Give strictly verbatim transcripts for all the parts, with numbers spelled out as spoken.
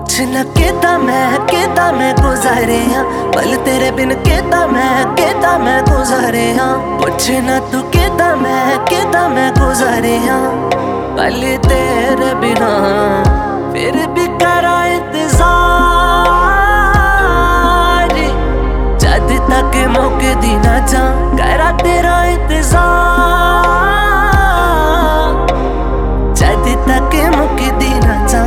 पुछ न केदा मैं केदा मैं गुजारे हाँ, पल तेरे बिन केदा मैं केदा मैं गुजारे हाँ। पुछ न तू केदा मैं केदा मैं गुजारे हाँ, पल तेरे बिना फिर भी करा इंतजार। जद तक मौके दी ना जा करा तेरा इंतजार, जद तक मौके दी ना जा।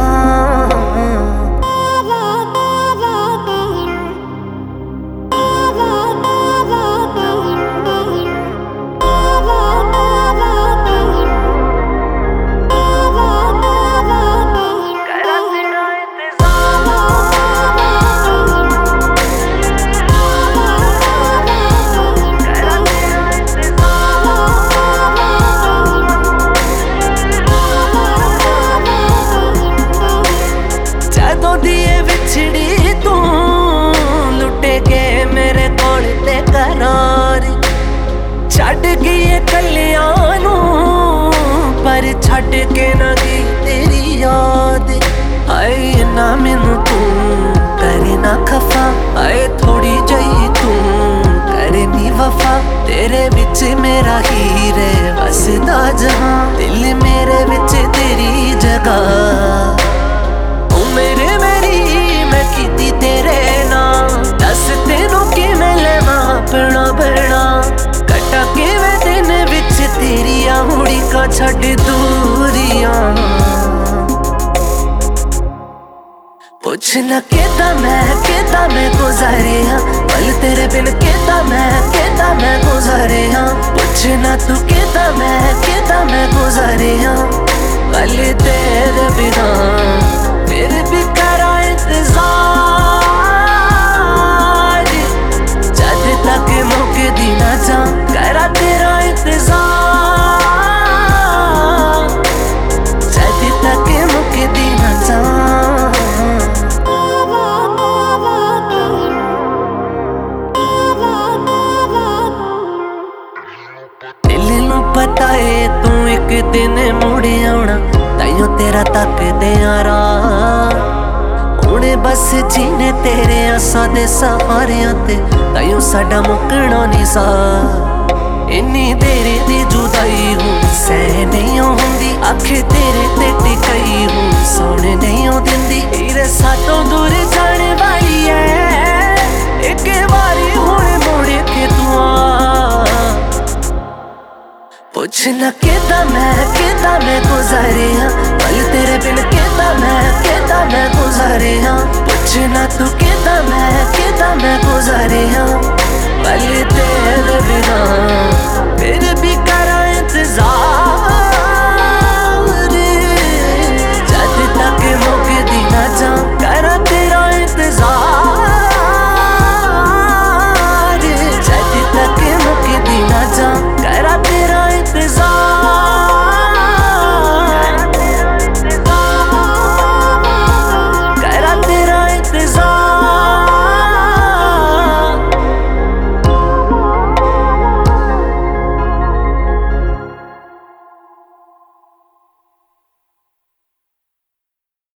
विछड़ी तू लुटे के मेरे कोल ते करार, छड़ गई कलियां नू पर छड़ के ना गई तेरी याद। आए ना मैनू तू करे ना खफा, आए थोड़ी जही तू करे नी वफा। तेरे विच मेरा हीरे वसदा जहां, दिल मेरे विच तेरी जगह। मेरे मेरी मैं कीती तेरे नाम, दस तेनों कि मैं लेवा अपना बना। कटा के मैं दिन विच तेरिया हुड़ी का छड़ दूरियां। पुछ न केदा मैं केदा मैं गुजारे हाँ, पल तेरे बिन केदा मैं केदा मैं गुजारे हाँ। पुछ न तू केदा मैं केदा मैं गुजारे हाँ, पल तेरे बिना फिर भी करा इंतजार। जद तक मौके दी ना जा करा तेरा इंतजार, जद तक मौके दी ना जा। दिल नू पता है तू एक दिन मुड़ आउणा, ताइयों तेरा तक दे यारा। हुणे बस जीने तेरे आसां दे सहारियां ते, ताइयों साडा मुकना नहीं सा। इन्नी देर दी जुदाई हूँ सह नहीं होंदी, आखे तेरे ते टिकाई हूँ सोने नहीं हो दिंदी। हीरे सातों दूर जाने वाली है, एक बारी हुणे मुड़ के तू आ। पुछ न केदा मैं केदा मैं गुजारे हाँ, पल तेरे बिन केदा मैं केदा मैं गुजारे हाँ। पुछ न तू केदा मैं केदा मैं गुजारे हाँ,